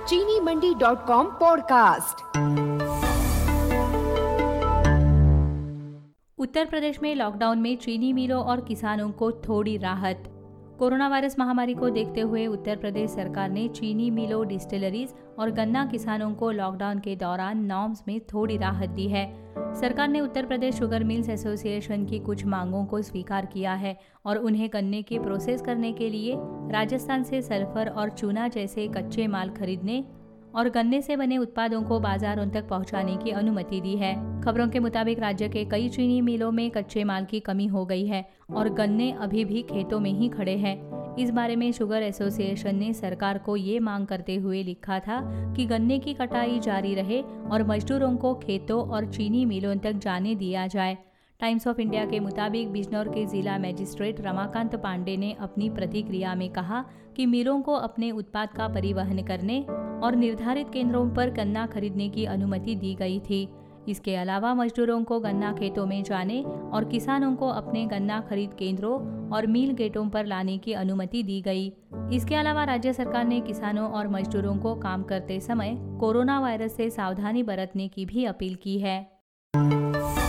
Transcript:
चीनी मंडी.com पॉडकास्ट। उत्तर प्रदेश में लॉकडाउन में चीनी मिलों और किसानों को थोड़ी राहत। कोरोना वायरस महामारी को देखते हुए उत्तर प्रदेश सरकार ने चीनी मिलों, डिस्टिलरीज और गन्ना किसानों को लॉकडाउन के दौरान नॉर्म्स में थोड़ी राहत दी है। सरकार ने Uttar Pradesh sugar mills association की कुछ मांगों को स्वीकार किया है और उन्हें गन्ने की प्रोसेस करने के लिए राजस्थान से सल्फर और चूना जैसे कच्चे माल खरीदने और गन्ने से बने उत्पादों को बाजारों तक पहुंचाने की अनुमति दी है। खबरों के मुताबिक राज्य के कई चीनी मिलों में कच्चे माल की कमी हो गई है और गन्ने अभी भी खेतों में ही खड़े हैं। इस बारे में शुगर एसोसिएशन ने सरकार को ये मांग करते हुए लिखा था कि गन्ने की कटाई जारी रहे और मजदूरों को खेतों और चीनी मिलों तक जाने दिया जाए। टाइम्स ऑफ इंडिया के मुताबिक बिजनौर के जिला मजिस्ट्रेट रमाकांत पांडे ने अपनी प्रतिक्रिया में कहा कि मिलों को अपने उत्पाद का परिवहन करने और निर्धारित केंद्रों पर गन्ना खरीदने की अनुमति दी गई थी। इसके अलावा मजदूरों को गन्ना खेतों में जाने और किसानों को अपने गन्ना खरीद केंद्रों और मिल गेटों पर लाने की अनुमति दी गई। इसके अलावा राज्य सरकार ने किसानों और मजदूरों को काम करते समय कोरोना वायरस से सावधानी बरतने की भी अपील की है।